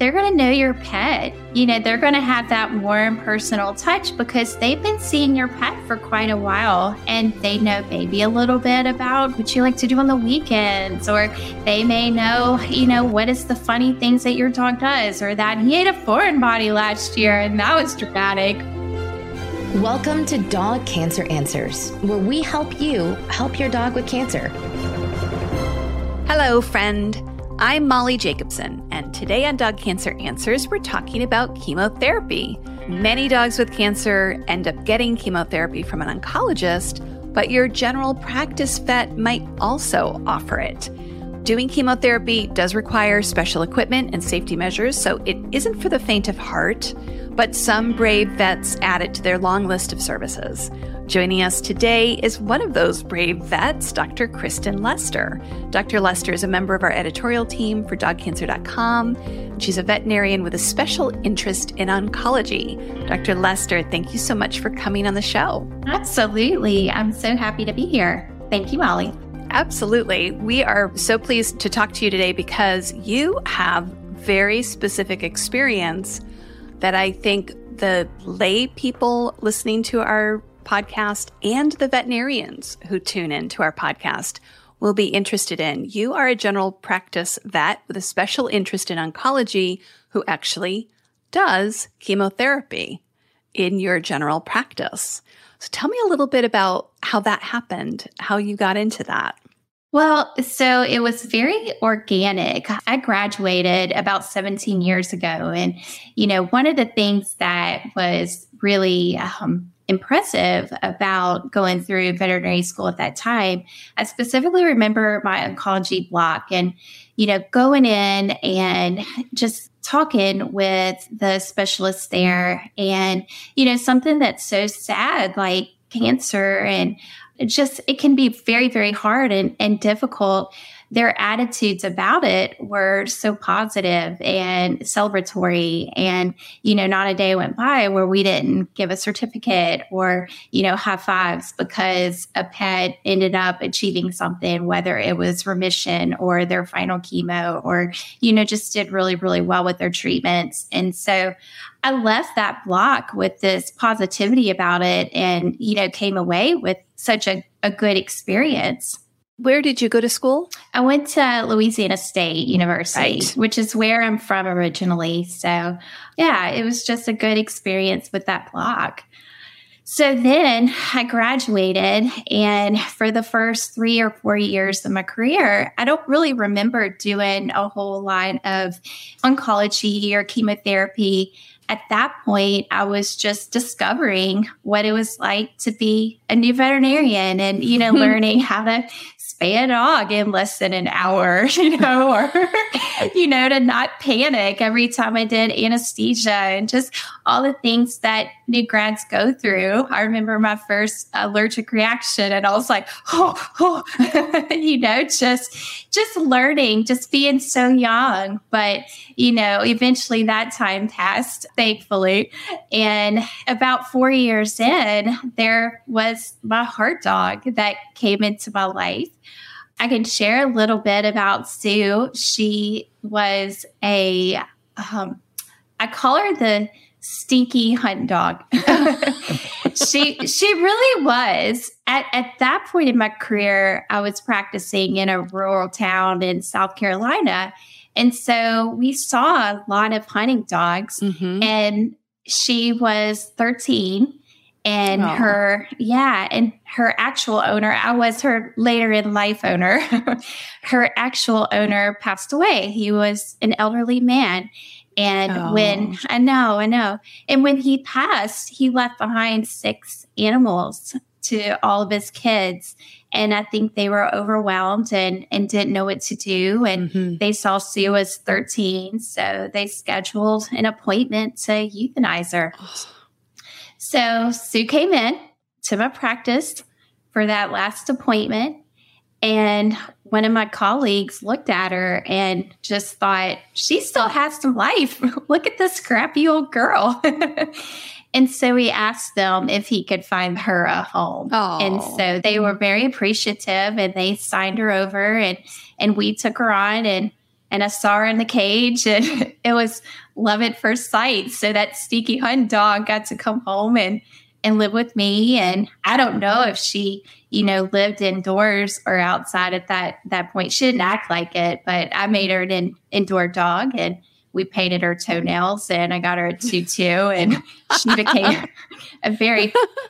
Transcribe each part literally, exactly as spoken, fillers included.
they're going to know your pet. You know, they're going to have that warm personal touch because they've been seeing your pet for quite a while, and they know maybe a little bit about what you like to do on the weekends, or they may know, you know, what is the funny things that your dog does, or that he ate a foreign body last year and that was dramatic. Welcome to Dog Cancer Answers, where we help you help your dog with cancer. Hello, friend. I'm Molly Jacobson, and today on Dog Cancer Answers, we're talking about chemotherapy. Many dogs with cancer end up getting chemotherapy from an oncologist, but your general practice vet might also offer it. Doing chemotherapy does require special equipment and safety measures, so it isn't for the faint of heart, but some brave vets add it to their long list of services. Joining us today is one of those brave vets, Doctor Kristen Lester. Doctor Lester is a member of our editorial team for dog cancer dot com. She's a veterinarian with a special interest in oncology. Doctor Lester, thank you so much for coming on the show. Absolutely. I'm so happy to be here. Thank you, Molly. Absolutely. We are so pleased to talk to you today because you have very specific experience that I think the lay people listening to our podcast and the veterinarians who tune in to our podcast will be interested in. You are a general practice vet with a special interest in oncology who actually does chemotherapy in your general practice. So tell me a little bit about how that happened, how you got into that. Well, so it was very organic. I graduated about seventeen years ago. And, you know, one of the things that was really um, impressive about going through veterinary school at that time, I specifically remember my oncology block and, you know, going in and just talking with the specialists there. And, you know, something that's so sad, like cancer, and it just, it can be very, very hard and, and difficult. Their attitudes about it were so positive and celebratory. And, you know, not a day went by where we didn't give a certificate or, you know, high fives because a pet ended up achieving something, whether it was remission or their final chemo or, you know, just did really, really well with their treatments. And so I left that block with this positivity about it and, you know, came away with such a, a good experience. Where did you go to school? I went to Louisiana State University, Right. which is where I'm from originally. So, yeah, it was just a good experience with that block. So then I graduated, and for the first three or four years of my career, I don't really remember doing a whole lot of oncology or chemotherapy. At that point, I was just discovering what it was like to be a new veterinarian and, you know, learning how to spay a dog in less than an hour, you know, or, you know, to not panic every time I did anesthesia and just all the things that new grads go through. I remember my first allergic reaction and I was like, oh, oh. you know, just, just learning, just being so young. But, you know, eventually that time passed, thankfully. And about four years in, there was my heart dog that came into my life. I can share a little bit about Sue. She was a, um, I call her the stinky hunt dog. she she really was. At, at that point in my career, I was practicing in a rural town in South Carolina. And so we saw a lot of hunting dogs. Mm-hmm. And she was thirteen. And oh. her, yeah, and her actual owner, I was her later in life owner. Her actual owner passed away. He was an elderly man. And oh. when, I know, I know. And when he passed, he left behind six animals to all of his kids. And I think they were overwhelmed and, and didn't know what to do. And mm-hmm. they saw Sue was thirteen. So they scheduled an appointment to euthanize her. So Sue came in to my practice for that last appointment. And one of my colleagues looked at her and just thought, she still has some life. Look at this scrappy old girl. And so he asked them if he could find her a home. Oh. And so they were very appreciative and they signed her over and, and we took her on. And and I saw her in the cage, and it was love at first sight. So that sneaky hunt dog got to come home and, and live with me. And I don't know if she, you know, lived indoors or outside at that, that point. She didn't act like it, but I made her an in, indoor dog, and we painted her toenails, and I got her a tutu, and she became a very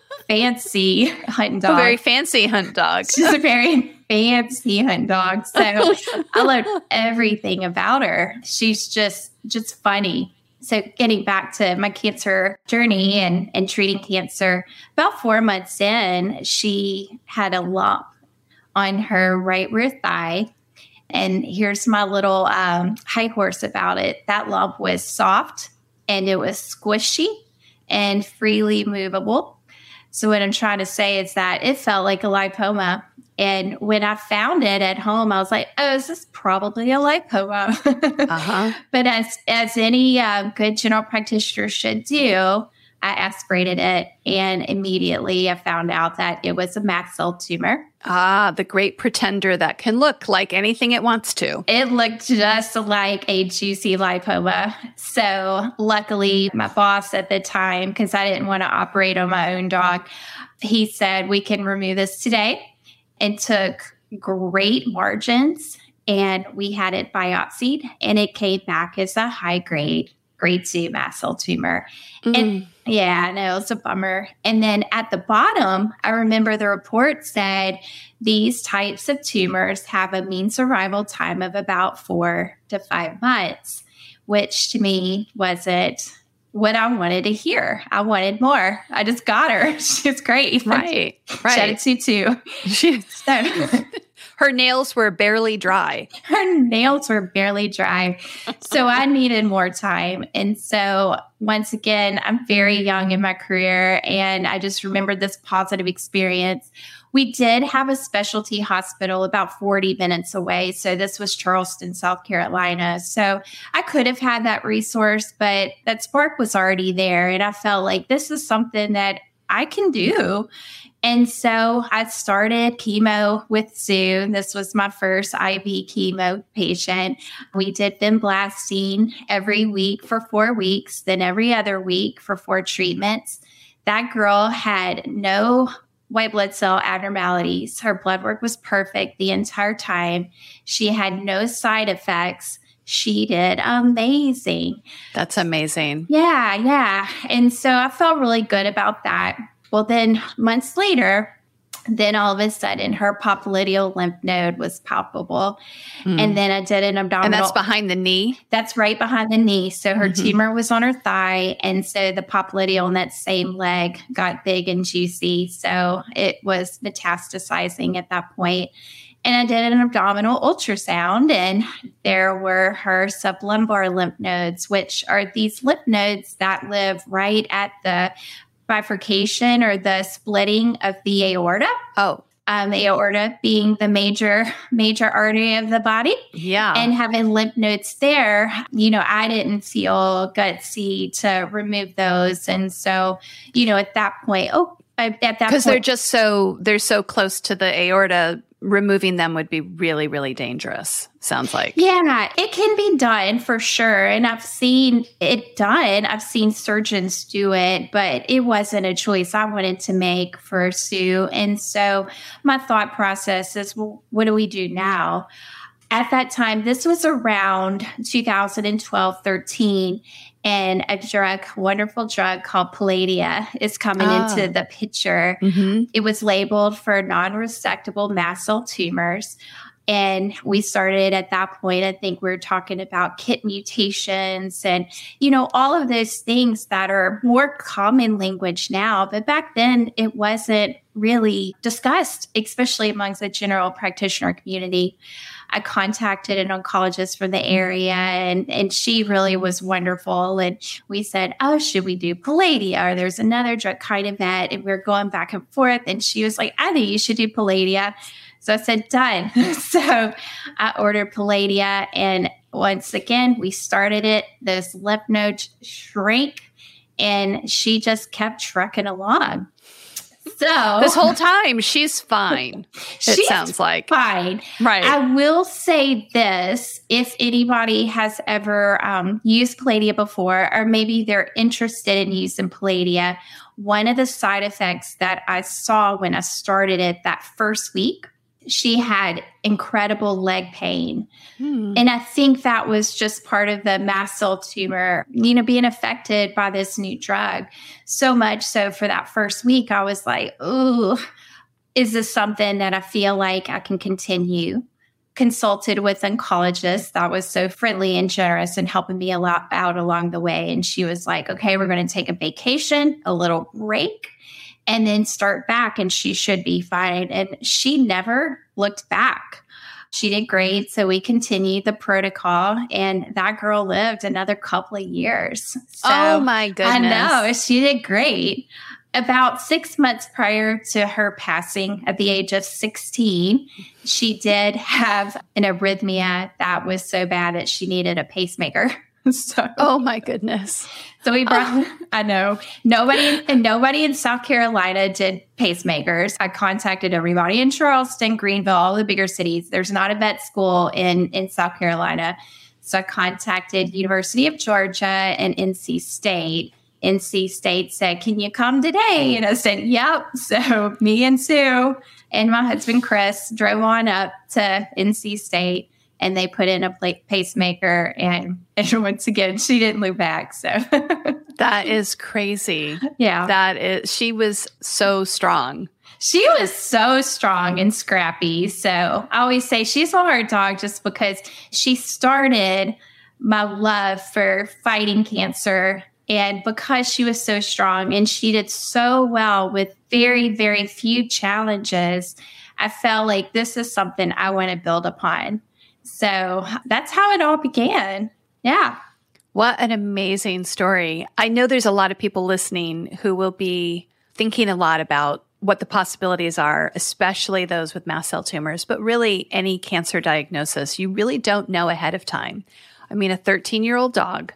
fancy hunt dog. A very fancy hunt dog. She's a very fancy hunt dog. So I loved everything about her. She's just, just funny. So getting back to my cancer journey and, and treating cancer, about four months in, she had a lump on her right rear thigh. And here's my little um, high horse about it. That lump was soft, and it was squishy and freely movable. So what I'm trying to say is that it felt like a lipoma. And when I found it at home, I was like, oh, this is probably a lipoma. uh-huh. But as, as any uh, good general practitioner should do, I aspirated it, and immediately I found out that it was a mast cell tumor. Ah, the great pretender that can look like anything it wants to. It looked just like a juicy lipoma. So luckily, my boss at the time, because I didn't want to operate on my own dog, he said, we can remove this today, and took great margins. And we had it biopsied, and it came back as a high grade, grade two mast cell tumor. Mm. And yeah, no, it's a bummer. And then at the bottom, I remember the report said these types of tumors have a mean survival time of about four to five months, which to me wasn't what I wanted to hear. I wanted more. I just got her. She's great. Right, right. She had a tutu. She, so, her nails were barely dry. Her nails were barely dry. So I needed more time. And so once again, I'm very young in my career, and I just remembered this positive experience. We did have a specialty hospital about forty minutes away. So this was Charleston, South Carolina. So I could have had that resource, but that spark was already there. And I felt like this is something that I can do. And so I started chemo with Sue. This was my first I V chemo patient. We did vinblastine every week for four weeks, then every other week for four treatments. That girl had no white blood cell abnormalities. Her blood work was perfect the entire time. She had no side effects. She did amazing. That's amazing. Yeah, yeah. And so I felt really good about that. Well, then months later, then all of a sudden her popliteal lymph node was palpable. Mm. And then I did an abdominal. And that's behind the knee? That's right behind the knee. So her mm-hmm. tumor was on her thigh. And so the popliteal in that same leg got big and juicy. So it was metastasizing at that point. And I did an abdominal ultrasound, and there were her sublumbar lymph nodes, which are these lymph nodes that live right at the bifurcation or the splitting of the aorta. Oh. Um, the aorta being the major, major artery of the body. Yeah. And having lymph nodes there, you know, I didn't feel gutsy to remove those. And so, you know, at that point, oh, at that point. Because they're just so, they're so close to the aorta, removing them would be really, really dangerous, sounds like. Yeah, it can be done for sure. And I've seen it done. I've seen surgeons do it, but it wasn't a choice I wanted to make for Sue. And so my thought process is, well, what do we do now? At that time, this was around two thousand twelve, thirteen, and a drug, wonderful drug called Palladia is coming oh. into the picture. Mm-hmm. It was labeled for non-resectable mast cell tumors. And we started at that point, I think we were talking about KIT mutations and, you know, all of those things that are more common language now. But back then, it wasn't really discussed, especially amongst the general practitioner community. I contacted an oncologist from the area, and, and she really was wonderful. And we said, oh, should we do Palladia? Or there's another drug kind of that. And we we're going back and forth. And she was like, I think you should do Palladia. So I said, done. So I ordered Palladia. And once again, we started it. Those lymph nodes shrank, and she just kept trucking along. So this whole time, she's fine. It she's sounds like. fine. Right. I will say this, if anybody has ever um, used Palladia before, or maybe they're interested in using Palladia, one of the side effects that I saw when I started it that first week, she had incredible leg pain. Hmm. And I think that was just part of the mast cell tumor, you know, being affected by this new drug. So much so for that first week, I was like, ooh, is this something that I feel like I can continue? Consulted with an oncologist that was so friendly and generous and helping me a lot out along the way. And she was like, okay, we're going to take a vacation, a little break, and then start back, and she should be fine. And she never looked back. She did great. So we continued the protocol, and that girl lived another couple of years. So, oh my goodness. I know. She did great. About six months prior to her passing at the age of sixteen, she did have an arrhythmia that was so bad that she needed a pacemaker. So, oh my goodness. So we brought, oh. I know, nobody, and nobody in South Carolina did pacemakers. I contacted everybody in Charleston, Greenville, all the bigger cities. There's not a vet school in, in South Carolina. So I contacted University of Georgia and N C State. N C State said, can you come today? And I said, yep. So me and Sue and my husband, Chris, drove on up to N C State. And they put in a pacemaker, and, and once again, she didn't look back. So that is crazy. Yeah, that is. She was so strong. She was so strong and scrappy. So I always say she's a hard dog, just because she started my love for fighting cancer, and because she was so strong and she did so well with very, very few challenges, I felt like this is something I want to build upon. So that's how it all began. Yeah. What an amazing story. I know there's a lot of people listening who will be thinking a lot about what the possibilities are, especially those with mast cell tumors, but really any cancer diagnosis, you really don't know ahead of time. I mean, a thirteen-year-old dog,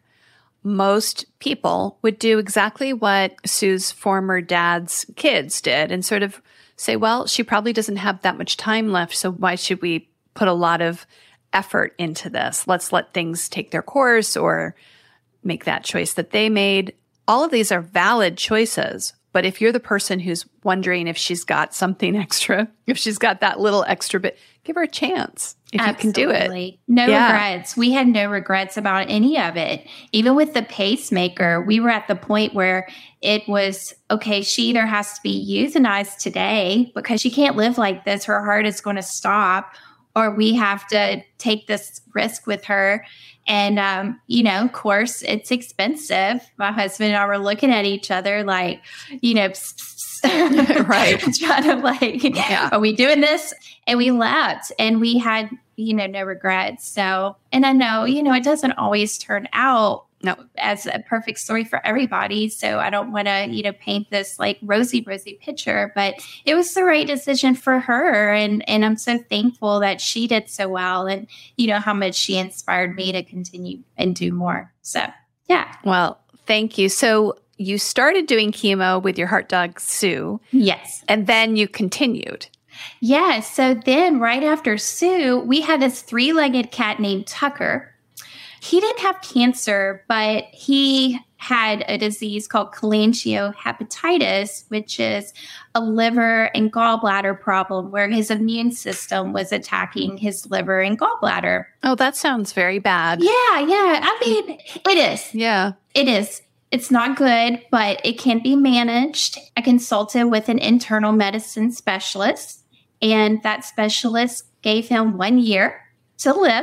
most people would do exactly what Sue's former dad's kids did and sort of say, well, she probably doesn't have that much time left, so why should we put a lot of effort into this? Let's let things take their course or make that choice that they made. All of these are valid choices. But if you're the person who's wondering if she's got something extra, if she's got that little extra bit, give her a chance if Absolutely. You can do it. No yeah. regrets. We had no regrets about any of it. Even with the pacemaker, we were at the point where it was, okay, she either has to be euthanized today because she can't live like this. Her heart is going to stop, or we have to take this risk with her. And, um, you know, of course, it's expensive. My husband and I were looking at each other like, you know, psst, psst, right. trying to like, yeah. Are we doing this? And we left, and we had, you know, no regrets. So, and I know, you know, it doesn't always turn out no, as a perfect story for everybody. So I don't want to, you know, paint this like rosy, rosy picture, but it was the right decision for her. And, and I'm so thankful that she did so well, and, you know, how much she inspired me to continue and do more. So, yeah. Well, thank you. So you started doing chemo with your heart dog, Sue. Yes. And then you continued. Yeah. So then right after Sue, we had this three-legged cat named Tucker. He didn't have cancer, but he had a disease called cholangiohepatitis, which is a liver and gallbladder problem where his immune system was attacking his liver and gallbladder. Oh, that sounds very bad. Yeah, yeah. I mean, it is. Yeah. It is. It's not good, but it can be managed. I consulted with an internal medicine specialist, and that specialist gave him one year to live.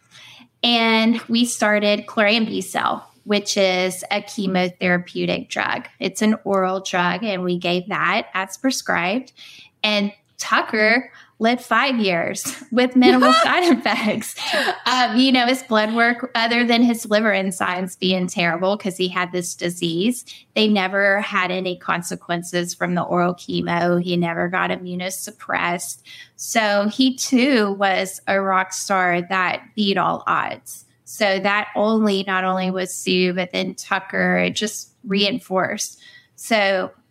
And we started chlorambucil, which is a chemotherapeutic drug. It's an oral drug, and we gave that as prescribed. And Tucker lived five years with minimal side effects. Um, you know, his blood work, other than his liver enzymes being terrible because he had this disease, they never had any consequences from the oral chemo. He never got immunosuppressed. So he too was a rock star that beat all odds. So that only, not only was Sue, but then Tucker, it just reinforced. So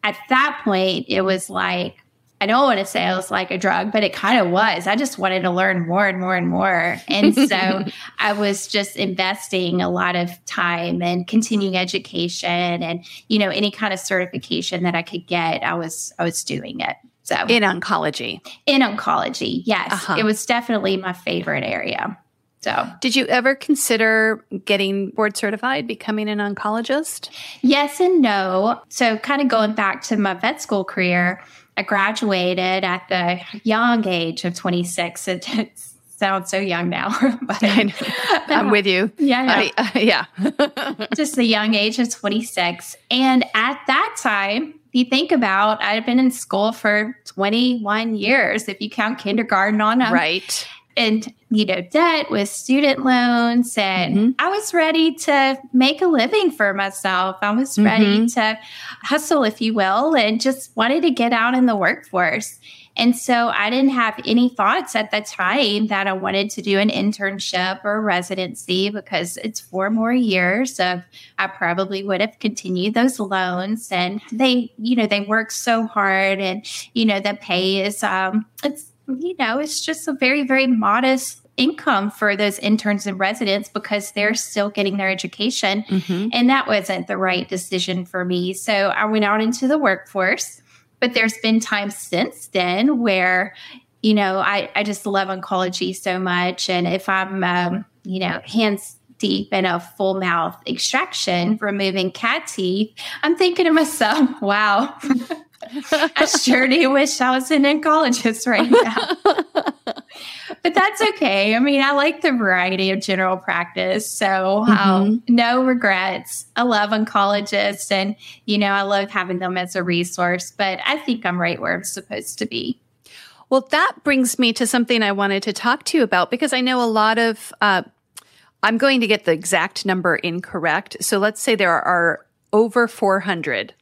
at that point, it was like, I don't want to say it was like a drug, but it kind of was. I just wanted to learn more and more and more. And so I was just investing a lot of time and continuing education and, you know, any kind of certification that I could get, I was, I was doing it. So in oncology, in oncology. Yes. Uh-huh. It was definitely my favorite area. So did you ever consider getting board certified, becoming an oncologist? Yes and no. So kind of going back to my vet school career, I graduated at the young age of twenty-six. It, it sounds so young now. But I know. I'm with you. Yeah. I, uh, yeah. Just the young age of twenty-six. And at that time, if you think about, I had been in school for twenty-one years, if you count kindergarten on them. Right. And, you know, debt with student loans. And mm-hmm. I was ready to make a living for myself. I was mm-hmm. ready to hustle, if you will, and just wanted to get out in the workforce. And so I didn't have any thoughts at the time that I wanted to do an internship or residency because it's four more years of I probably would have continued those loans. And they, you know, they work so hard and, you know, the pay is, um, it's, you know, it's just a very, very modest income for those interns and residents because they're still getting their education. Mm-hmm. And that wasn't the right decision for me. So I went out into the workforce. But there's been times since then where, you know, I, I just love oncology so much. And if I'm, um, you know, hands deep in a full mouth extraction, removing cat teeth, I'm thinking to myself, wow, I sure do wish I was an oncologist right now. But that's okay. I mean, I like the variety of general practice. So um, mm-hmm. no regrets. I love oncologists and, you know, I love having them as a resource, but I think I'm right where I'm supposed to be. Well, that brings me to something I wanted to talk to you about because I know a lot of, uh, I'm going to get the exact number incorrect. So let's say there are over four hundred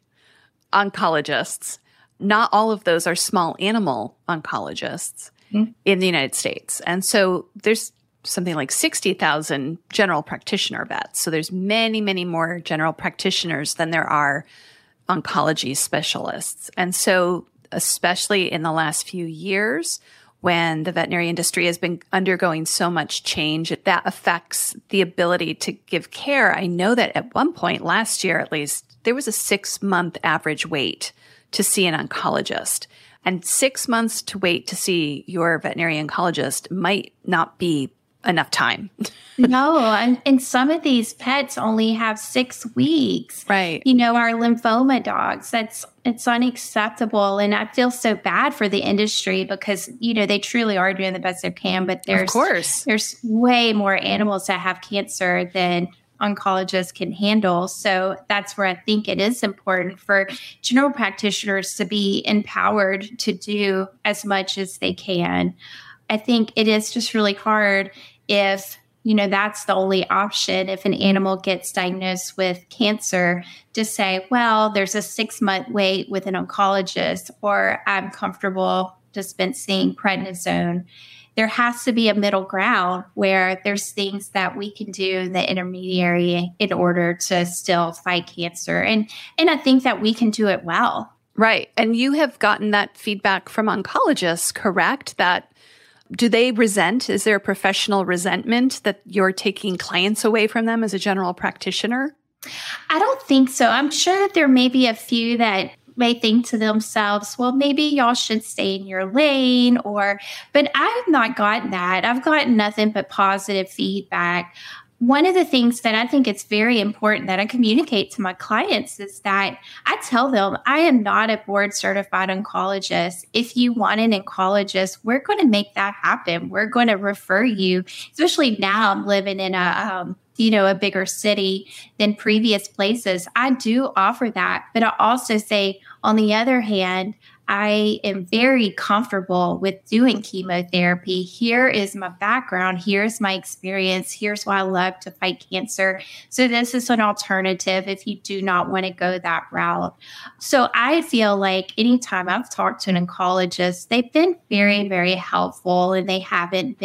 oncologists. Not all of those are small animal oncologists mm-hmm. in the United States. And so there's something like sixty thousand general practitioner vets. So there's many, many more general practitioners than there are oncology specialists. And so especially in the last few years, when the veterinary industry has been undergoing so much change, that affects the ability to give care. I know that at one point last year, at least, there was a six-month average wait to see an oncologist. And six months to wait to see your veterinary oncologist might not be enough time. No, and, and some of these pets only have six weeks. Right. You know, our lymphoma dogs, that's it's unacceptable. And I feel so bad for the industry because, you know, they truly are doing the best they can. But there's, of course. there's way more animals that have cancer than oncologists can handle. So that's where I think it is important for general practitioners to be empowered to do as much as they can. I think it is just really hard if, you know, that's the only option. If an animal gets diagnosed with cancer, to say, well, there's a six month wait with an oncologist, or I'm comfortable dispensing prednisone. There has to be a middle ground where there's things that we can do in the intermediary in order to still fight cancer. And, and I think that we can do it well. Right. And you have gotten that feedback from oncologists, correct? That do they resent? Is there a professional resentment that you're taking clients away from them as a general practitioner? I don't think so. I'm sure that there may be a few that may think to themselves, well, maybe y'all should stay in your lane, or, but I've not gotten that. I've gotten nothing but positive feedback. One of the things that I think it's very important that I communicate to my clients is that I tell them I am not a board certified oncologist. If you want an oncologist, we're going to make that happen. We're going to refer you, especially now I'm living in a, um, you know, a bigger city than previous places. I do offer that. But I also say, on the other hand, I am very comfortable with doing chemotherapy. Here is my background. Here's my experience. Here's why I love to fight cancer. So this is an alternative if you do not want to go that route. So I feel like anytime I've talked to an oncologist, they've been very, very helpful, and they haven't been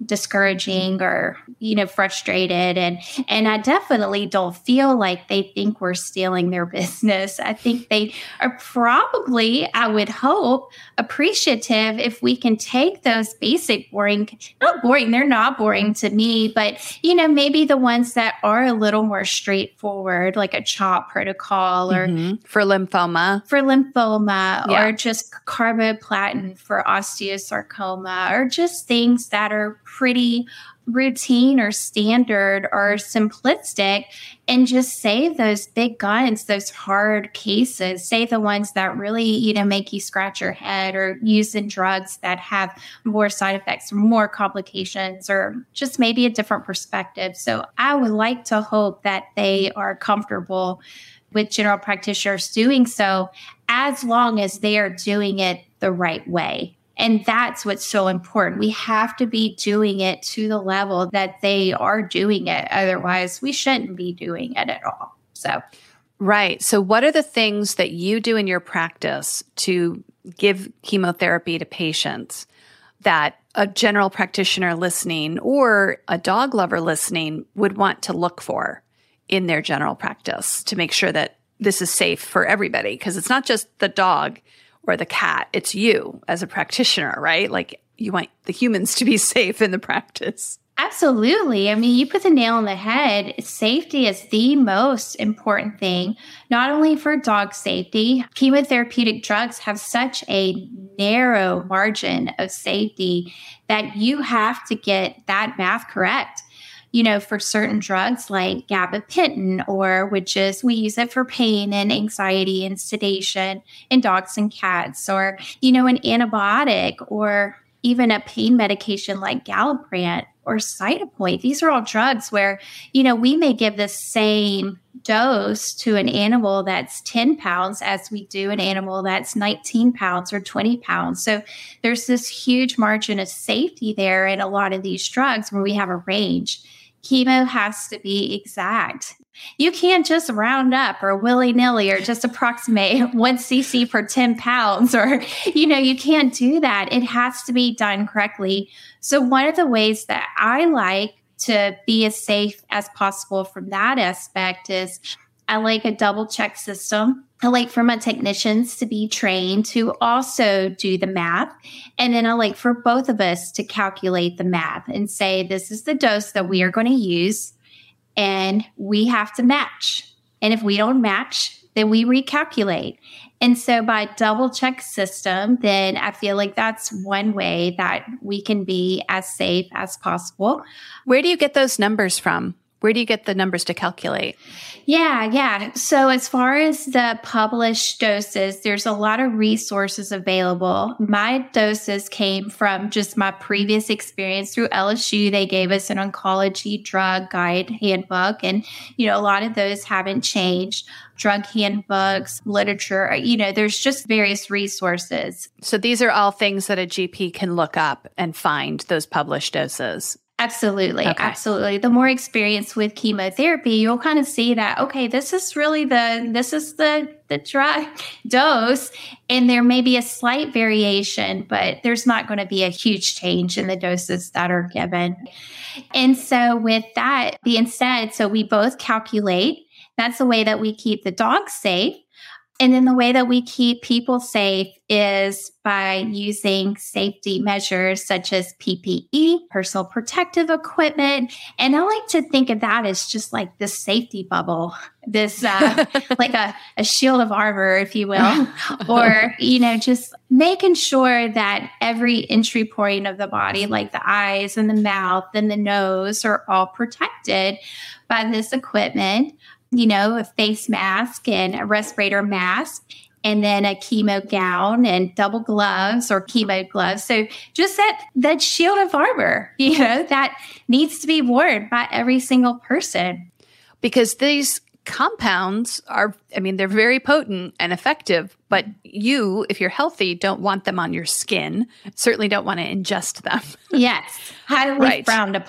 discouraging or, you know, frustrated. And, and I definitely don't feel like they think we're stealing their business. I think they are probably, I would hope, appreciative if we can take those basic boring, not boring, they're not boring to me, but, you know, maybe the ones that are a little more straightforward, like a CHOP protocol or mm-hmm. for lymphoma, for lymphoma yeah. or just carboplatin for osteosarcoma, or just things that are pretty routine or standard or simplistic, and just save those big guns, those hard cases, save the ones that really, you know, make you scratch your head, or using drugs that have more side effects, more complications, or just maybe a different perspective. So I would like to hope that they are comfortable with general practitioners doing so, as long as they are doing it the right way. And that's what's so important. We have to be doing it to the level that they are doing it. Otherwise, we shouldn't be doing it at all. So, right. So what are the things that you do in your practice to give chemotherapy to patients that a general practitioner listening or a dog lover listening would want to look for in their general practice to make sure that this is safe for everybody? Because it's not just the dog or the cat, it's you as a practitioner, right? Like, you want the humans to be safe in the practice. Absolutely. I mean, you put the nail on the head. Safety is the most important thing, not only for dog safety. Chemotherapeutic drugs have such a narrow margin of safety that you have to get that math correct. You know, for certain drugs like gabapentin, or which is, we use it for pain and anxiety and sedation in dogs and cats, or, you know, an antibiotic, or even a pain medication like Galliprant or Cytopoint. These are all drugs where, you know, we may give the same dose to an animal that's ten pounds as we do an animal that's nineteen pounds or twenty pounds. So there's this huge margin of safety there in a lot of these drugs where we have a range. Chemo has to be exact. You can't just round up or willy-nilly or just approximate one cc per ten pounds, or, you know, you can't do that. It has to be done correctly. So one of the ways that I like to be as safe as possible from that aspect is I like a double check system. I like for my technicians to be trained to also do the math. And then I like for both of us to calculate the math and say, this is the dose that we are going to use, and we have to match. And if we don't match, then we recalculate. And so by double check system, then I feel like that's one way that we can be as safe as possible. Where do you get those numbers from? Where do you get the numbers to calculate? Yeah, yeah. So as far as the published doses, there's a lot of resources available. My doses came from just my previous experience through L S U. They gave us an oncology drug guide handbook, and, you know, a lot of those haven't changed. Drug handbooks, literature, you know, there's just various resources. So these are all things that a G P can look up and find those published doses. Absolutely. Okay. Absolutely. The more experience with chemotherapy, you'll kind of see that, okay, this is really the, this is the, the drug dose. And there may be a slight variation, but there's not going to be a huge change in the doses that are given. And so with that being said, so we both calculate. That's the way that we keep the dogs safe. And then the way that we keep people safe is by using safety measures such as P P E, personal protective equipment. And I like to think of that as just like this safety bubble, this uh, like a, a shield of armor, if you will, or, you know, just making sure that every entry point of the body, like the eyes and the mouth and the nose, are all protected by this equipment. You know, a face mask and a respirator mask, and then a chemo gown and double gloves or chemo gloves. So just that, that shield of armor, you know, that needs to be worn by every single person. Because these compounds are, I mean, they're very potent and effective, but you, if you're healthy, don't want them on your skin. Certainly don't want to ingest them. Yes, highly right. frowned upon.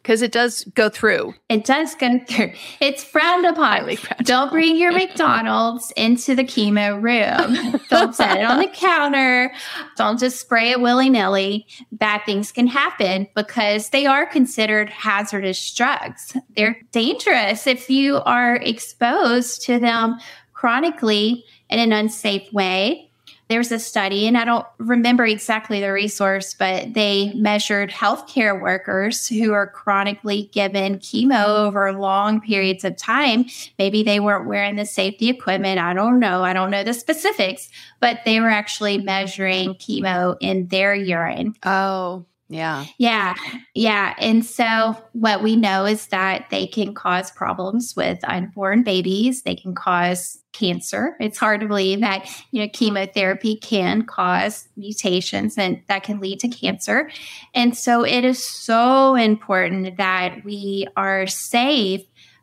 because it does go through. It does go through. It's frowned upon. Highly frowned Don't bring your McDonald's into the chemo room. Don't set it on the counter. Don't just spray it willy-nilly. Bad things can happen because they are considered hazardous drugs. They're dangerous if you are exposed to them chronically in an unsafe way. There's a study, and I don't remember exactly the resource, but they measured healthcare workers who are chronically given chemo over long periods of time. Maybe they weren't wearing the safety equipment. I don't know. I don't know the specifics, but they were actually measuring chemo in their urine. Oh, yeah. Yeah. Yeah. And so what we know is that they can cause problems with unborn babies. They can cause cancer. It's hard to believe that, you know, chemotherapy can cause mutations and that can lead to cancer. And so it is so important that we are safe,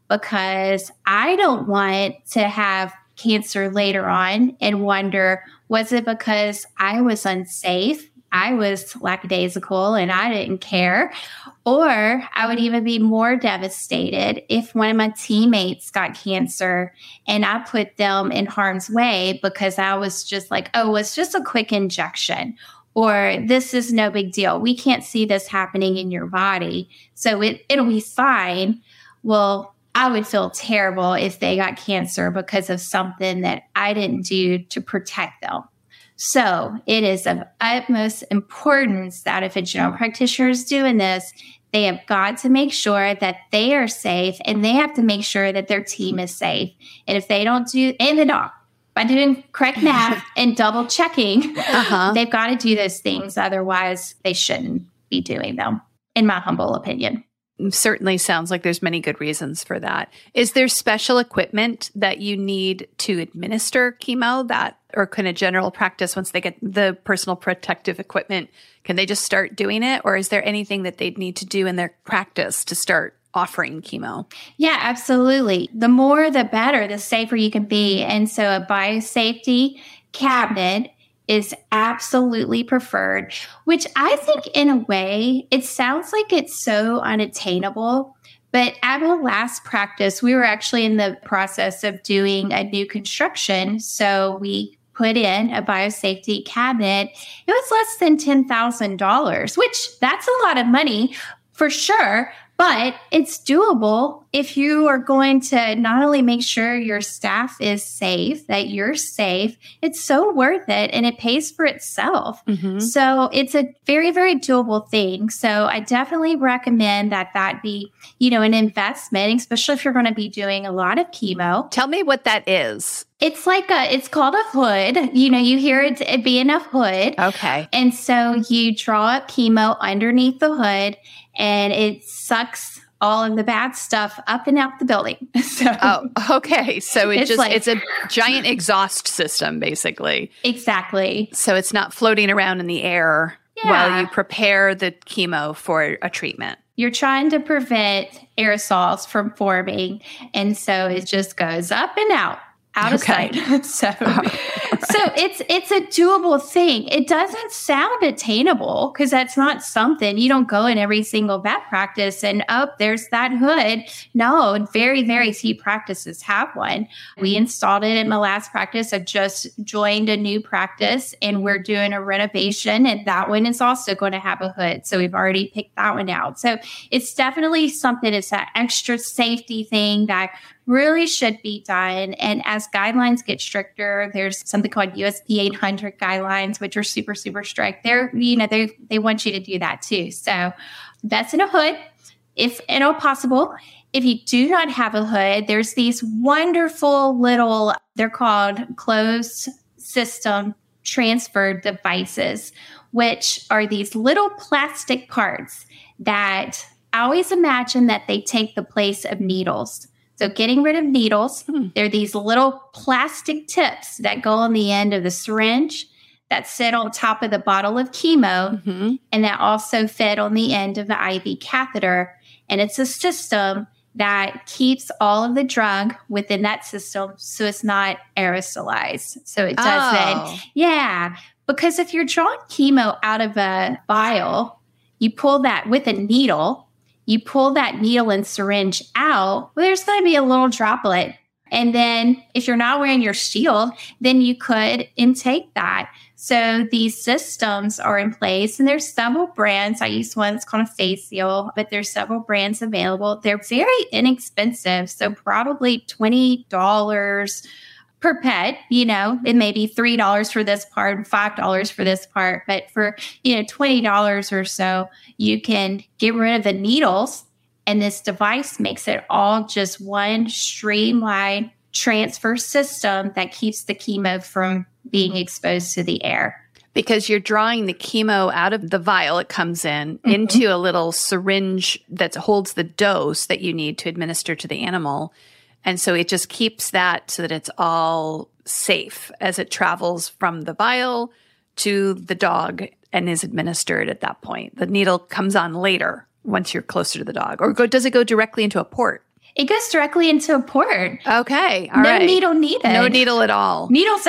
because I don't want to have cancer later on and wonder, was it because I was unsafe? I was lackadaisical and I didn't care. Or I would even be more devastated if one of my teammates got cancer and I put them in harm's way because I was just like, oh, it's just a quick injection, or this is no big deal. We can't see this happening in your body, so it, it'll be fine. Well, I would feel terrible if they got cancer because of something that I didn't do to protect them. So it is of utmost importance that if a general practitioner is doing this, they have got to make sure that they are safe, and they have to make sure that their team is safe. And if they don't do, and the doc, by doing correct math and double checking, uh-huh. they've got to do those things. Otherwise, they shouldn't be doing them, in my humble opinion. Certainly sounds like there's many good reasons for that. Is there special equipment that you need to administer chemo, that, or can a general practice, once they get the personal protective equipment, can they just start doing it? Or is there anything that they'd need to do in their practice to start offering chemo? Yeah, absolutely. The more, the better, the safer you can be. And so a biosafety cabinet is absolutely preferred, which I think in a way, it sounds like it's so unattainable. But at my last practice, we were actually in the process of doing a new construction. So we put in a biosafety cabinet. It was less than ten thousand dollars, which that's a lot of money for sure. But it's doable if you are going to not only make sure your staff is safe, that you're safe. It's so worth it, and it pays for itself. Mm-hmm. So it's a very, very doable thing. So I definitely recommend that that be, you know, an investment, especially if you're going to be doing a lot of chemo. Tell me what that is. It's like a, it's called a hood. You know, you hear it, it being a hood. Okay. And so you draw up chemo underneath the hood, and it sucks all of the bad stuff up and out the building. So, oh, okay. So it it's just, like, it's a giant exhaust system, basically. Exactly. So it's not floating around in the air yeah. while you prepare the chemo for a treatment. You're trying to prevent aerosols from forming. And so it just goes up and out. Out of okay. sight. So, right. so it's it's a doable thing. It doesn't sound attainable because that's not something you don't go in every single vet practice and oh, there's that hood. No, very, very few practices have one. We installed it in my last practice. I've just joined a new practice and we're doing a renovation, and that one is also going to have a hood. So we've already picked that one out. So it's definitely something, it's that extra safety thing that really should be done. And as guidelines get stricter, there's something called U S P eight hundred guidelines, which are super, super strict. They're, you know, they they want you to do that too. So that's in a hood, if at all possible. If you do not have a hood, there's these wonderful little, they're called closed system transfer devices, which are these little plastic parts that I always imagine that they take the place of needles. So getting rid of needles, hmm. they're these little plastic tips that go on the end of the syringe that sit on top of the bottle of chemo, mm-hmm. and that also fit on the end of the I V catheter. And it's a system that keeps all of the drug within that system so it's not aerosolized. So it doesn't, oh. yeah. Because if you're drawing chemo out of a vial, you pull that with a needle, you pull that needle and syringe out, well, there's going to be a little droplet. And then if you're not wearing your shield, then you could intake that. So these systems are in place, and there's several brands. I use one that's called a Face Seal, but there's several brands available. They're very inexpensive, so probably twenty dollars per pet. You know, it may be three dollars for this part and five dollars for this part, but for, you know, twenty dollars or so, you can get rid of the needles, and this device makes it all just one streamlined transfer system that keeps the chemo from being exposed to the air. Because you're drawing the chemo out of the vial it comes in mm-hmm. into a little syringe that holds the dose that you need to administer to the animal. And so it just keeps that so that it's all safe as it travels from the vial to the dog and is administered at that point. The needle comes on later once you're closer to the dog. Or go, does it go directly into a port? It goes directly into a port. Okay. All no right. needle needed. No needle at all. Needles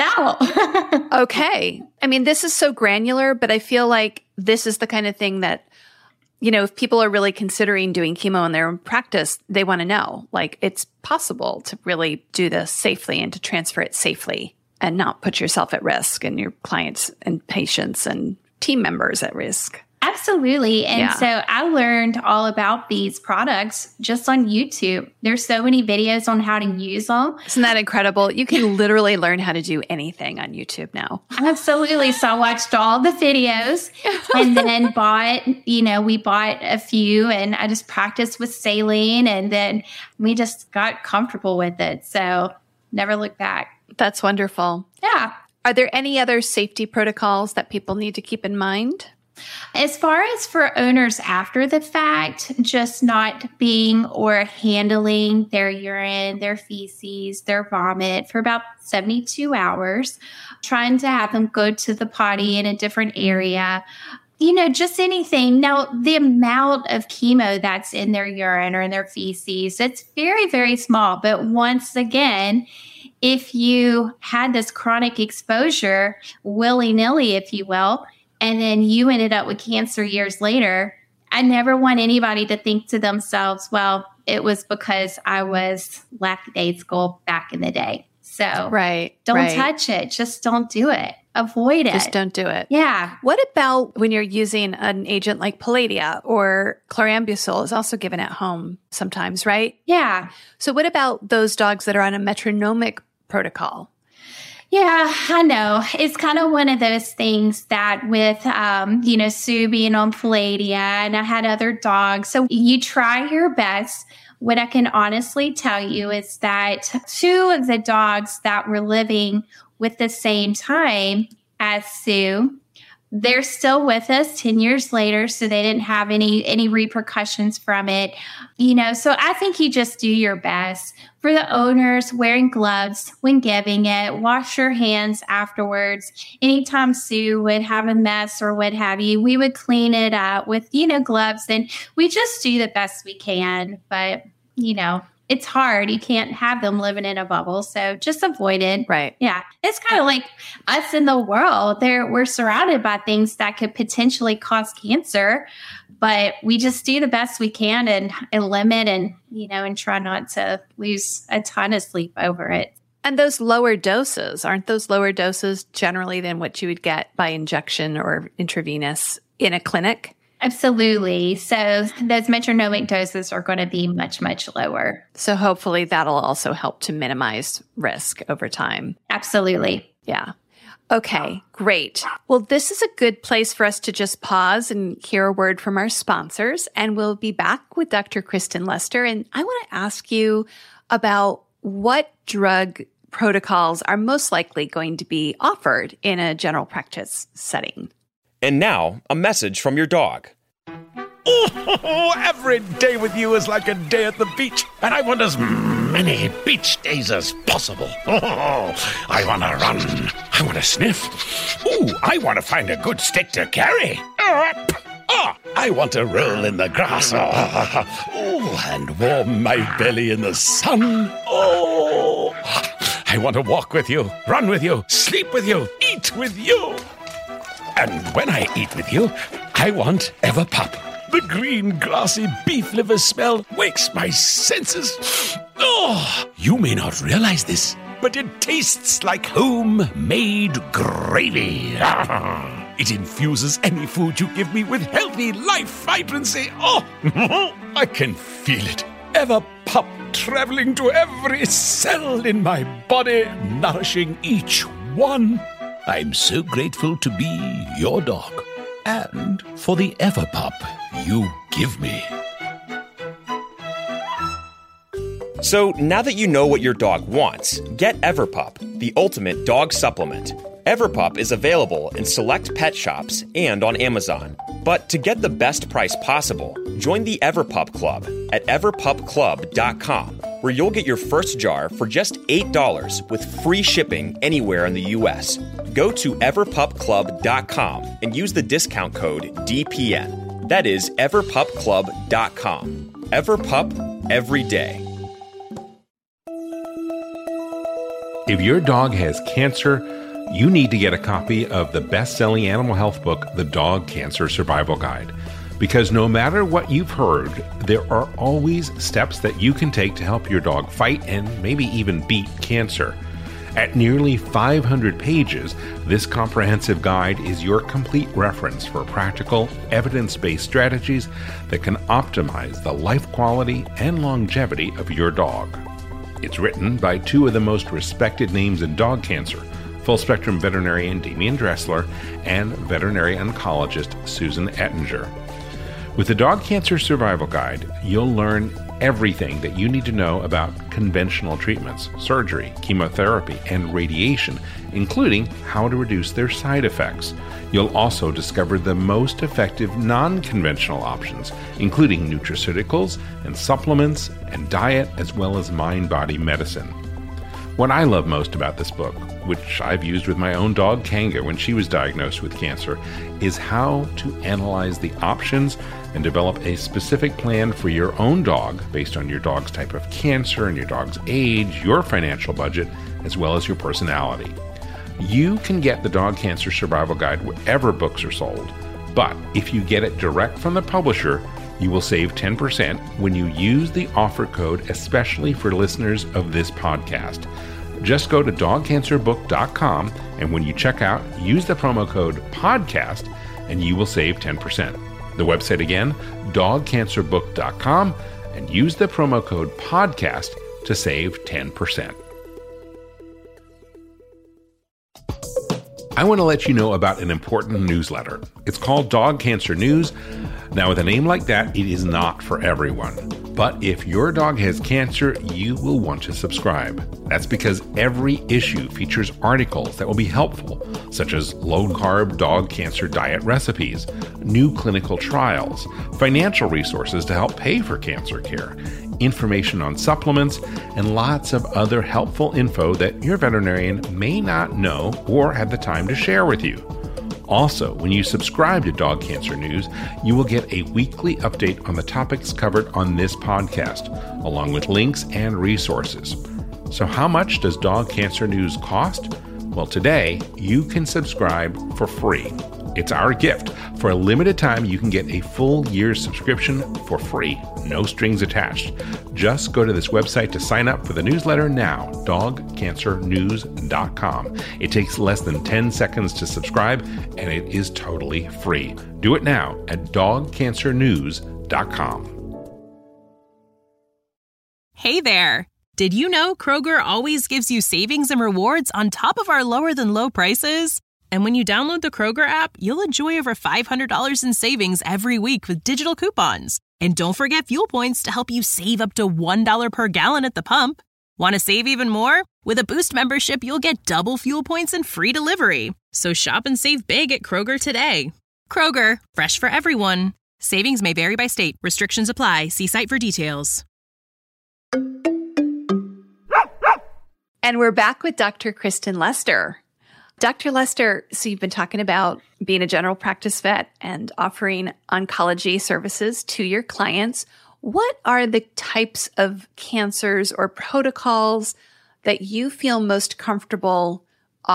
out. Okay. I mean, this is so granular, but I feel like this is the kind of thing that, you know, if people are really considering doing chemo in their own practice, they want to know, like, it's possible to really do this safely and to transfer it safely and not put yourself at risk and your clients and patients and team members at risk. Absolutely. And yeah. so I learned all about these products just on YouTube. There's so many videos on how to use them. Isn't that incredible? You can literally learn how to do anything on YouTube now. Absolutely. So I watched all the videos and then bought, you know, we bought a few, and I just practiced with saline, and then we just got comfortable with it. So never looked back. That's wonderful. Yeah. Are there any other safety protocols that people need to keep in mind? As far as for owners after the fact, just not being or handling their urine, their feces, their vomit for about seventy-two hours, trying to have them go to the potty in a different area, you know, just anything. Now, the amount of chemo that's in their urine or in their feces, it's very, very small. But once again, if you had this chronic exposure, willy-nilly, if you will, and then you ended up with cancer years later, I never want anybody to think to themselves, well, it was because I was lackadaisical back in the day. So right, don't right. touch it. Just don't do it. Avoid it. Just don't do it. Yeah. What about when you're using an agent like Palladia or chlorambucil is also given at home sometimes, right? Yeah. So what about those dogs that are on a metronomic protocol? Yeah, I know. It's kind of one of those things that with, um, you know, Sue being on Palladia, and I had other dogs. So you try your best. What I can honestly tell you is that two of the dogs that were living with the same time as Sue, they're still with us ten years later, so they didn't have any any repercussions from it. You know, so I think you just do your best. For the owners, wearing gloves when giving it, wash your hands afterwards. Anytime Sue would have a mess or what have you, we would clean it up with, you know, gloves, and we just do the best we can. But, you know, it's hard. You can't have them living in a bubble. So just avoid it. Right. Yeah. It's kind of like us in the world. There, we're surrounded by things that could potentially cause cancer, but we just do the best we can and, and limit and, you know, and try not to lose a ton of sleep over it. And those lower doses, aren't those lower doses generally than what you would get by injection or intravenous in a clinic? Absolutely. So those metronomic doses are going to be much, much lower. So hopefully that'll also help to minimize risk over time. Absolutely. Yeah. Okay, great. Well, this is a good place for us to just pause and hear a word from our sponsors. And we'll be back with Doctor Kristen Lester. And I want to ask you about what drug protocols are most likely going to be offered in a general practice setting. And now, a message from your dog. Oh, every day with you is like a day at the beach, and I want as many beach days as possible. Oh, I want to run. I want to sniff. Ooh, I want to find a good stick to carry. Oh, I want to roll in the grass. Oh, and warm my belly in the sun. Oh, I want to walk with you, run with you, sleep with you, eat with you. And when I eat with you, I want Everpup. The green, grassy beef liver smell wakes my senses. Oh, you may not realize this, but it tastes like homemade gravy. It infuses any food you give me with healthy life vibrancy. Oh, I can feel it. Everpup traveling to every cell in my body, nourishing each one. I'm so grateful to be your dog and for the Everpup you give me. So now that you know what your dog wants, get Everpup, the ultimate dog supplement. Everpup is available in select pet shops and on Amazon. But to get the best price possible, join the Everpup Club at everpup club dot com, where you'll get your first jar for just eight dollars with free shipping anywhere in the U S. Go to everpup club dot com and use the discount code D P N. That is everpup club dot com. Everpup, every day. If your dog has cancer, you need to get a copy of the best-selling animal health book, The Dog Cancer Survival Guide. Because no matter what you've heard, there are always steps that you can take to help your dog fight and maybe even beat cancer. At nearly five hundred pages, this comprehensive guide is your complete reference for practical, evidence-based strategies that can optimize the life quality and longevity of your dog. It's written by two of the most respected names in dog cancer, full-spectrum veterinarian Damian Dressler and veterinary oncologist Susan Ettinger. With the Dog Cancer Survival Guide, you'll learn everything that you need to know about conventional treatments, surgery, chemotherapy, and radiation, including how to reduce their side effects. You'll also discover the most effective non-conventional options, including nutraceuticals and supplements and diet, as well as mind-body medicine. What I love most about this book, which I've used with my own dog Kanga when she was diagnosed with cancer, is how to analyze the options and develop a specific plan for your own dog based on your dog's type of cancer and your dog's age, your financial budget, as well as your personality. You can get the Dog Cancer Survival Guide wherever books are sold, but if you get it direct from the publisher, you will save ten percent when you use the offer code, especially for listeners of this podcast. Just go to dog cancer book dot com, and when you check out, use the promo code PODCAST, and you will save ten percent. The website again, dog cancer book dot com, and use the promo code PODCAST to save ten percent. I want to let you know about an important newsletter. It's called Dog Cancer News. Now, with a name like that, it is not for everyone. But if your dog has cancer, you will want to subscribe. That's because every issue features articles that will be helpful, such as low-carb dog cancer diet recipes, new clinical trials, financial resources to help pay for cancer care, information on supplements, and lots of other helpful info that your veterinarian may not know or have the time to share with you. Also, when you subscribe to Dog Cancer News, you will get a weekly update on the topics covered on this podcast, along with links and resources. So how much does Dog Cancer News cost? Well, today, you can subscribe for free. It's our gift. For a limited time, you can get a full year's subscription for free, no strings attached. Just go to this website to sign up for the newsletter now, dog cancer news dot com. It takes less than ten seconds to subscribe, and it is totally free. Do it now at dog cancer news dot com. Hey there! Did you know Kroger always gives you savings and rewards on top of our lower-than-low prices? And when you download the Kroger app, you'll enjoy over five hundred dollars in savings every week with digital coupons. And don't forget fuel points to help you save up to one dollar per gallon at the pump. Want to save even more? With a Boost membership, you'll get double fuel points and free delivery. So shop and save big at Kroger today. Kroger, fresh for everyone. Savings may vary by state. Restrictions apply. See site for details. And we're back with Doctor Kristen Lester. Doctor Lester, so you've been talking about being a general practice vet and offering oncology services to your clients. What are the types of cancers or protocols that you feel most comfortable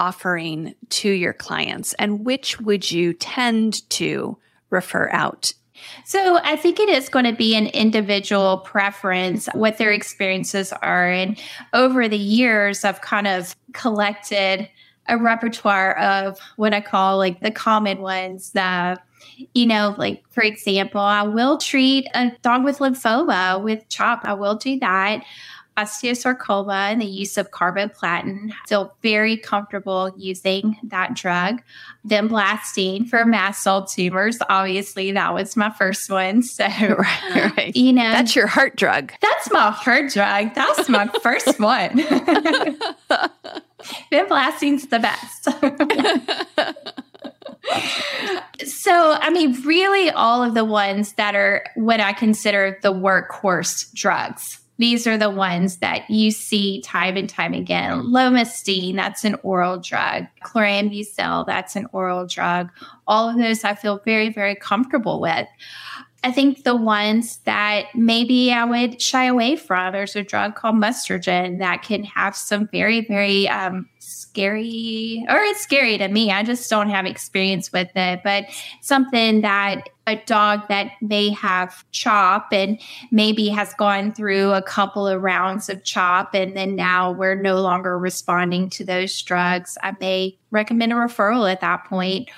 offering to your clients, and which would you tend to refer out So I think it is going to be an individual preference, what their experiences are. And over the years, I've kind of collected a repertoire of what I call like the common ones that, you know, like, for example, I will treat a dog with lymphoma with CHOP. I will do that. Osteosarcoma and the use of carboplatin. Feel very comfortable using that drug. Vinblastine for mast cell tumors. Obviously, that was my first one. So, right, right. you know, that's your heart drug. That's my heart drug. That was my first one. Vinblastine's the best. So, I mean, really all of the ones that are what I consider the workhorse drugs. These are the ones that you see time and time again. Lomustine, that's an oral drug. Chlorambucil, that's an oral drug. All of those I feel very, very comfortable with. I think the ones that maybe I would shy away from, there's a drug called Mustargen that can have some very, very um, scary, or it's scary to me. I just don't have experience with it, but something that a dog that may have CHOP and maybe has gone through a couple of rounds of CHOP and then now we're no longer responding to those drugs, I may recommend a referral at that point.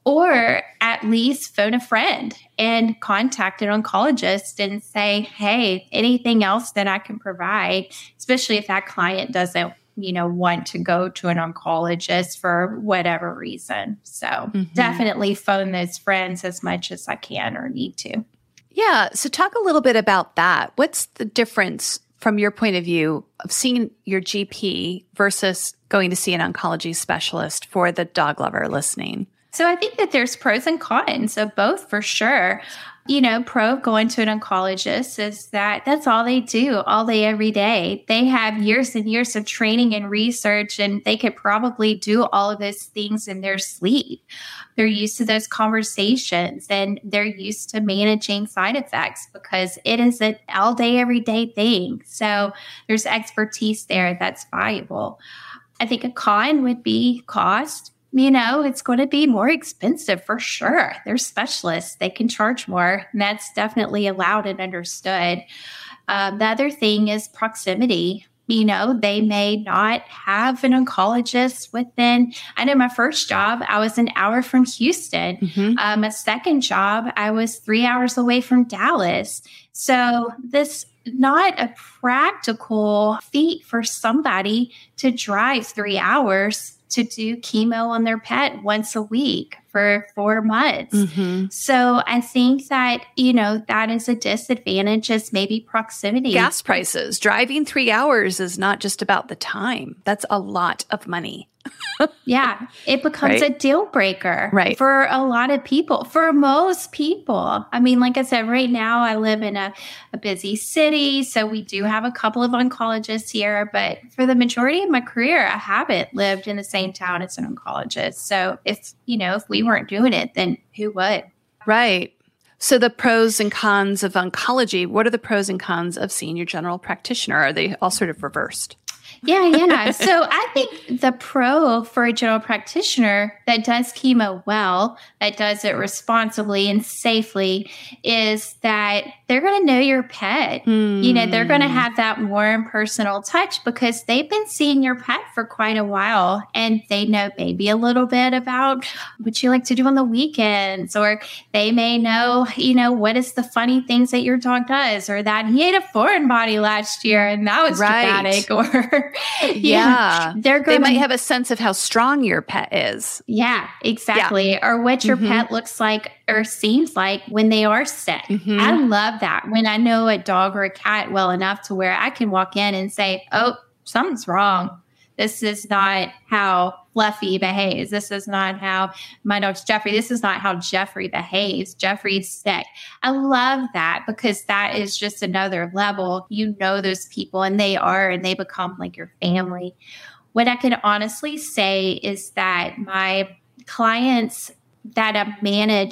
Or at least phone a friend and contact an oncologist and say, hey, anything else that I can provide, especially if that client doesn't, you know, want to go to an oncologist for whatever reason. So mm-hmm. definitely phone those friends as much as I can or need to. Yeah. So talk a little bit about that. What's the difference from your point of view of seeing your G P versus going to see an oncology specialist for the dog lover listening? So I think that there's pros and cons of both for sure. You know, pro of going to an oncologist is that that's all they do all day, every day. They have years and years of training and research, and they could probably do all of those things in their sleep. They're used to those conversations and they're used to managing side effects because it is an all day, every day thing. So there's expertise there that's valuable. I think a con would be cost. You know, it's going to be more expensive for sure. They're specialists. They can charge more. And that's definitely allowed and understood. Um, the other thing is proximity. You know, they may not have an oncologist within. I know my first job, I was an hour from Houston. Mm-hmm. Um, my second job, I was three hours away from Dallas. So this not a practical feat for somebody to drive three hours to do chemo on their pet once a week for four months. Mm-hmm. So I think that, you know, that is a disadvantage is maybe proximity. Gas prices. Driving three hours is not just about the time. That's a lot of money. Yeah, it becomes right? a deal breaker right. for a lot of people, for most people. I mean, like I said, right now I live in a, a busy city, so we do have a couple of oncologists here, but for the majority of my career, I haven't lived in the same town as an oncologist. So if, you know, if we weren't doing it, then who would? Right. So the pros and cons of oncology, what are the pros and cons of seeing your general practitioner? Are they all sort of reversed? Yeah, yeah. So I think the pro for a general practitioner that does chemo well, that does it responsibly and safely, is that they're going to know your pet. Mm. You know, they're going to have that warm personal touch because they've been seeing your pet for quite a while and they know maybe a little bit about what you like to do on the weekends, or they may know, you know, what is the funny things that your dog does, or that he ate a foreign body last year and that was right. dramatic, or yeah, they're going. They might have a sense of how strong your pet is. Yeah, exactly. Yeah. Or what your mm-hmm. pet looks like or seems like when they are sick. Mm-hmm. I love that when I know a dog or a cat well enough to where I can walk in and say, "Oh, something's wrong. This is not how Fluffy behaves. This is not how my dog's Jeffrey. This is not how Jeffrey behaves. Jeffrey's sick." I love that because that is just another level. You know those people and they are, and they become like your family. What I can honestly say is that my clients that I manage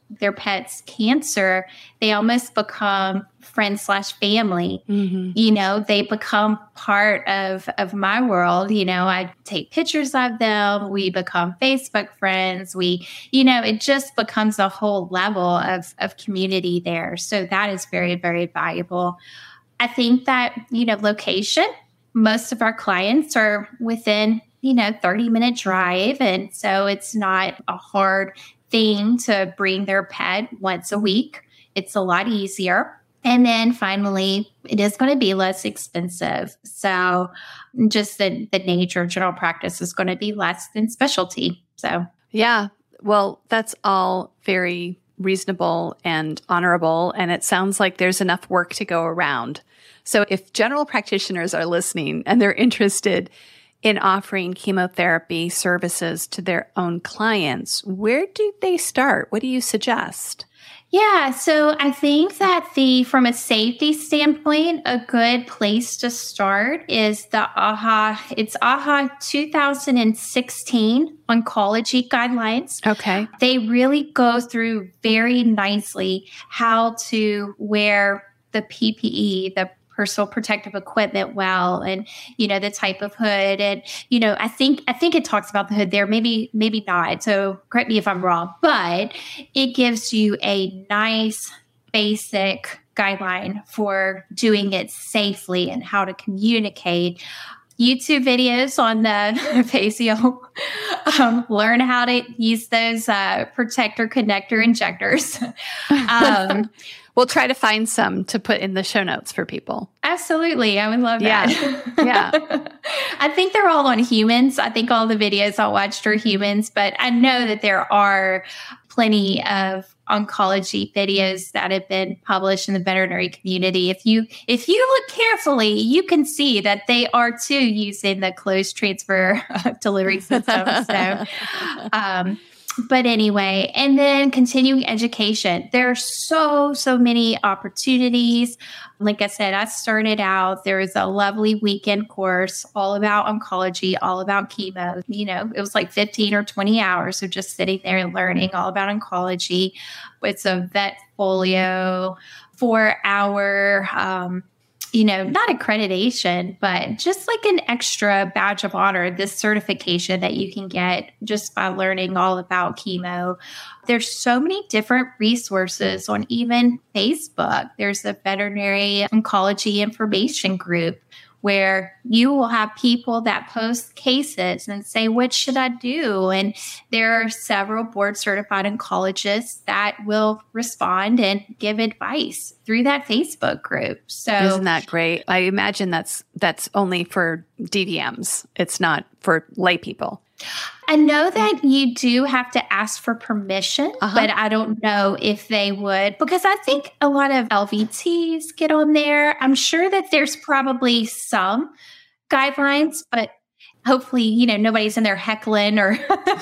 their pet's cancer, they almost become friends slash family. Mm-hmm. You know, they become part of, of my world. You know, I take pictures of them. We become Facebook friends. We, you know, it just becomes a whole level of, of community there. So that is very, very valuable. I think that, you know, location, most of our clients are within, you know, thirty minute drive. And so it's not a hard thing to bring their pet once a week. It's a lot easier. And then finally, it is going to be less expensive. So just the, the nature of general practice is going to be less than specialty. So, yeah, well, that's all very reasonable and honorable. And it sounds like there's enough work to go around. So if general practitioners are listening and they're interested in offering chemotherapy services to their own clients, where do they start? What do you suggest? Yeah, so I think that the from a safety standpoint, a good place to start is the A H A. It's A H A two thousand sixteen oncology guidelines. Okay. They really go through very nicely how to wear the P P E, the personal protective equipment well, and, you know, the type of hood. And, you know, I think, I think it talks about the hood there, maybe, maybe not. So correct me if I'm wrong, but it gives you a nice basic guideline for doing it safely and how to communicate. YouTube videos on the Phaseo, um, learn how to use those uh, protector connector injectors. um, We'll try to find some to put in the show notes for people. Absolutely. I would love that. Yeah. yeah. I think they're all on humans. I think all the videos I watched are humans, but I know that there are plenty of oncology videos that have been published in the veterinary community. If you if you look carefully, you can see that they are too using the closed transfer delivery system. So, um, But anyway, and then continuing education. There are so, so many opportunities. Like I said, I started out, there was a lovely weekend course all about oncology, all about chemo. You know, it was like fifteen or twenty hours of just sitting there and learning all about oncology. It's a Vetfolio, four hour, um, you know, not accreditation, but just like an extra badge of honor, this certification that you can get just by learning all about chemo. There's so many different resources on even Facebook. There's a veterinary oncology information group where you will have people that post cases and say, what should I do? And there are several board certified oncologists that will respond and give advice through that Facebook group. So isn't that great? I imagine that's that's only for D V Ms. It's not for lay people. I know that you do have to ask for permission, uh-huh. but I don't know if they would, because I think a lot of L V Ts get on there. I'm sure that there's probably some guidelines, but hopefully, you know, nobody's in there heckling or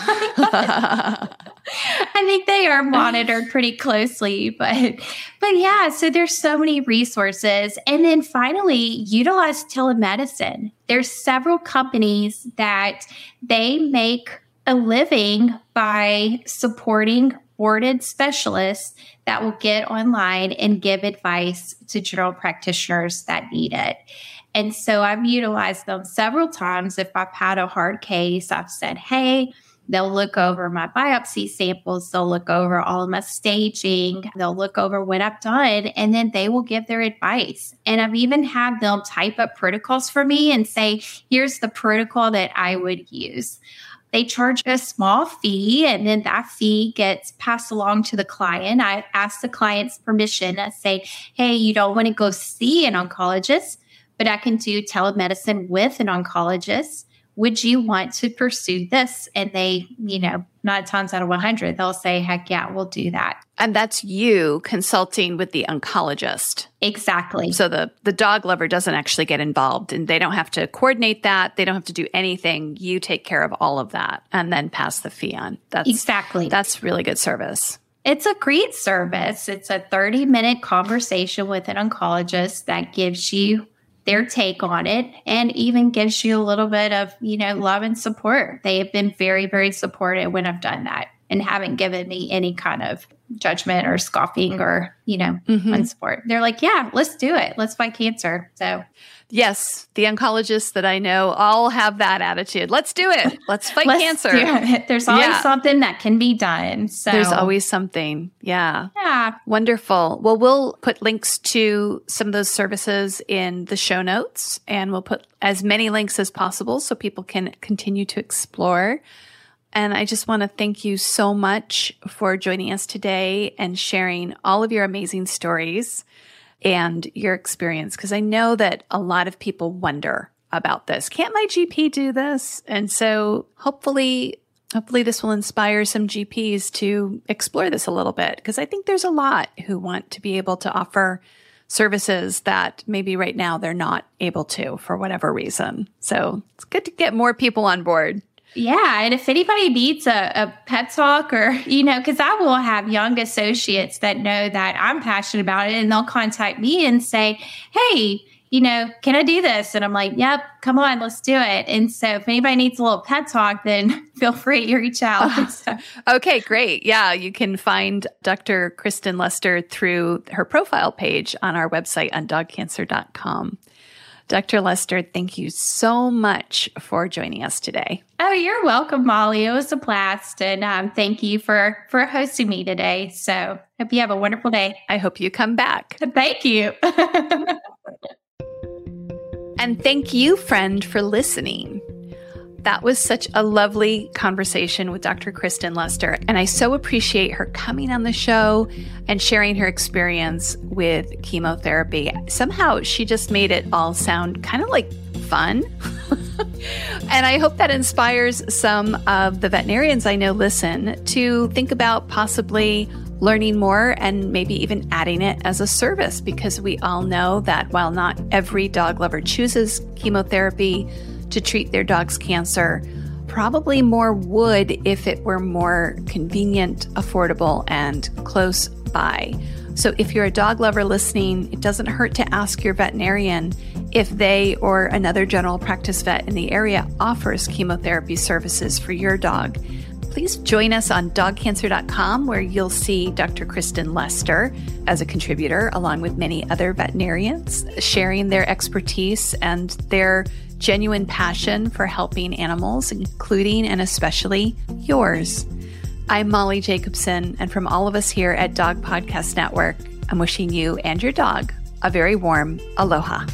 I think they are monitored pretty closely, but, but yeah, so there's so many resources. And then finally, utilize telemedicine. There's several companies that they make a living by supporting boarded specialists that will get online and give advice to general practitioners that need it. And so I've utilized them several times. If I've had a hard case, I've said, hey, they'll look over my biopsy samples. They'll look over all of my staging. They'll look over what I've done, and then they will give their advice. And I've even had them type up protocols for me and say, here's the protocol that I would use. They charge a small fee, and then that fee gets passed along to the client. I ask the client's permission. I say, hey, you don't want to go see an oncologist, but I can do telemedicine with an oncologist. Would you want to pursue this? And they, you know, nine times out of one hundred, they'll say, heck yeah, we'll do that. And that's you consulting with the oncologist. Exactly. So the, the dog lover doesn't actually get involved, and they don't have to coordinate that. They don't have to do anything. You take care of all of that and then pass the fee on. That's exactly. That's really good service. It's a great service. It's a thirty minute conversation with an oncologist that gives you their take on it and even gives you a little bit of, you know, love and support. They have been very, very supportive when I've done that. and haven't given me any kind of judgment or scoffing or, you know, Mm-hmm. unsupport. They're like, yeah, let's do it. Let's fight cancer. So Yes, the oncologists that I know all have that attitude. Let's do it. Let's fight let's cancer. do it. There's always Yeah. something that can be done. So There's always something. Yeah. yeah. Wonderful. Well, we'll put links to some of those services in the show notes, and we'll put as many links as possible so people can continue to explore. And I just want to thank you so much for joining us today and sharing all of your amazing stories and your experience, because I know that a lot of people wonder about this. Can't my G P do this? And so hopefully, hopefully this will inspire some G Ps to explore this a little bit, because I think there's a lot who want to be able to offer services that maybe right now they're not able to for whatever reason. So it's good to get more people on board. Yeah. And if anybody needs a, a pet talk or, you know, because I will have young associates that know that I'm passionate about it, and they'll contact me and say, hey, you know, can I do this? And I'm like, yep, come on, let's do it. And so if anybody needs a little pet talk, then feel free to reach out. So. Okay, great. Yeah, you can find Doctor Kristen Lester through her profile page on our website on dog cancer dot com. Doctor Lester, thank you so much for joining us today. Oh, you're welcome, Molly. It was a blast. And um, thank you for, for hosting me today. So hope you have a wonderful day. I hope you come back. Thank you. And thank you, friend, for listening. That was such a lovely conversation with Doctor Kristen Lester, and I so appreciate her coming on the show and sharing her experience with chemotherapy. Somehow she just made it all sound kind of like fun. And I hope that inspires some of the veterinarians I know listen to think about possibly learning more and maybe even adding it as a service, because we all know that while not every dog lover chooses chemotherapy to treat their dog's cancer, probably more would if it were more convenient, affordable, and close by. So if you're a dog lover listening, it doesn't hurt to ask your veterinarian if they or another general practice vet in the area offers chemotherapy services for your dog. Please join us on dog cancer dot com, where you'll see Doctor Kristen Lester as a contributor, along with many other veterinarians, sharing their expertise and their genuine passion for helping animals, including and especially yours. I'm Molly Jacobson, and from all of us here at Dog Podcast Network, I'm wishing you and your dog a very warm aloha.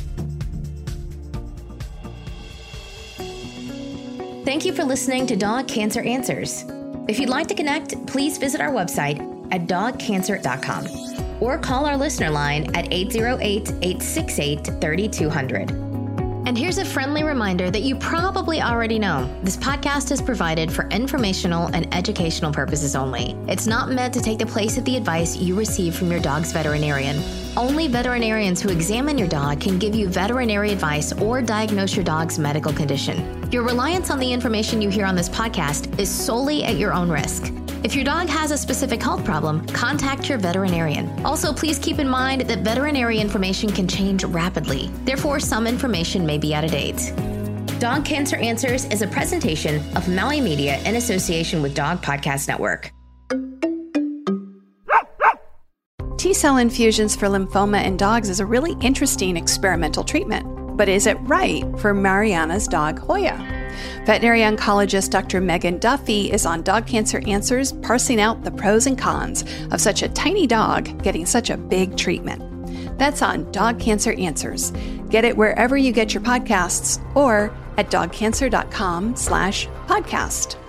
Thank you for listening to Dog Cancer Answers. If you'd like to connect, please visit our website at dog cancer dot com or call our listener line at eight zero eight, eight six eight, three two zero zero. And here's a friendly reminder that you probably already know. This podcast is provided for informational and educational purposes only. It's not meant to take the place of the advice you receive from your dog's veterinarian. Only veterinarians who examine your dog can give you veterinary advice or diagnose your dog's medical condition. Your reliance on the information you hear on this podcast is solely at your own risk. If your dog has a specific health problem, contact your veterinarian. Also, please keep in mind that veterinary information can change rapidly. Therefore, some information may be out of date. Dog Cancer Answers is a presentation of Maui Media in association with Dog Podcast Network. T-cell infusions for lymphoma in dogs is a really interesting experimental treatment. But is it right for Mariana's dog, Hoya? Veterinary oncologist Doctor Megan Duffy is on Dog Cancer Answers, parsing out the pros and cons of such a tiny dog getting such a big treatment. That's on Dog Cancer Answers. Get it wherever you get your podcasts or at dog cancer dot com slash podcast.